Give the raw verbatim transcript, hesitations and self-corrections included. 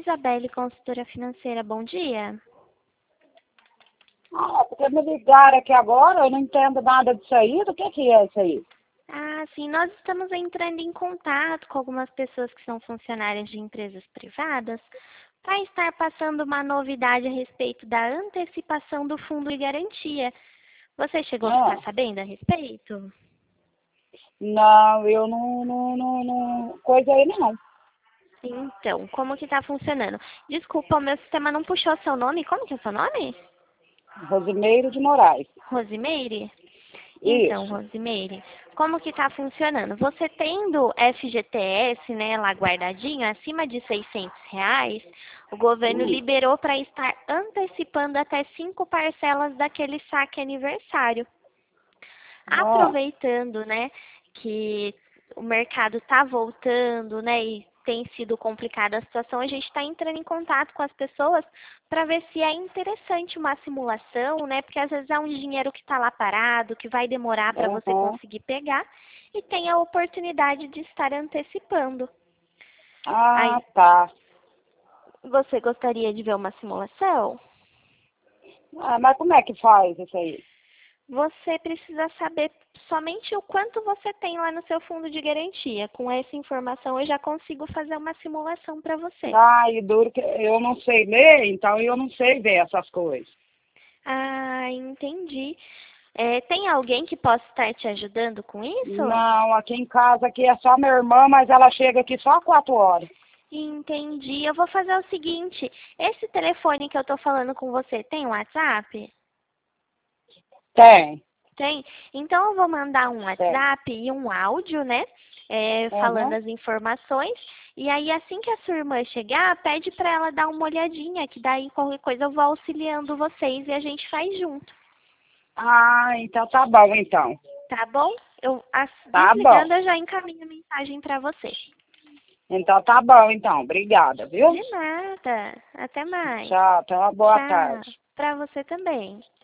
Isabelle, consultora financeira. Bom dia. Ah, porque me ligaram aqui agora, eu não entendo nada disso aí. Do que que é isso aí? Ah, sim, nós estamos entrando em contato com algumas pessoas que são funcionárias de empresas privadas para estar passando uma novidade a respeito da antecipação do fundo de garantia. Você chegou a ficar Ah, sabendo a respeito? não, eu não, não, não, não, coisa aí não. Então, como que está funcionando? Desculpa, o meu sistema não puxou seu nome. Como que é seu nome? Rosimeiro de Moraes. Rosimeire? Então, Isso. Rosimeire, como que está funcionando? Você tendo F G T S, né, lá guardadinho, acima de seiscentos reais, o governo Hum. liberou para estar antecipando até cinco parcelas daquele saque aniversário. Ah, Aproveitando, né, que o mercado está voltando, né, e tem sido complicada a situação, a gente está entrando em contato com as pessoas para ver se é interessante uma simulação, né, porque às vezes é um dinheiro que está lá parado, que vai demorar para você aham. conseguir pegar, e tem a oportunidade de estar antecipando. Ah, Aí, tá. você gostaria de ver uma simulação? Ah, mas como é que faz isso aí? Você precisa saber somente o quanto você tem lá no seu fundo de garantia. Com essa informação, eu já consigo fazer uma simulação para você. Ah, e duro que eu não sei ler, então eu não sei ver essas coisas. Ah, entendi. É, tem alguém que possa estar te ajudando com isso? Não, aqui em casa aqui é só minha irmã, mas ela chega aqui só quatro horas. Entendi. Eu vou fazer o seguinte: esse telefone que eu estou falando com você tem WhatsApp? Tem, Tem? Então eu vou mandar um tem. WhatsApp e um áudio, né? É, falando Aham. as informações. E aí, assim que a sua irmã chegar, pede para ela dar uma olhadinha, que daí qualquer coisa eu vou auxiliando vocês e a gente faz junto. Ah, então tá bom, então. Tá bom? Eu as- Tá bom. desligando, eu já encaminho a mensagem para você. Então tá bom, então. Obrigada, viu? De nada. Até mais. Tchau, tenha uma boa Tchau. tarde. Para você também.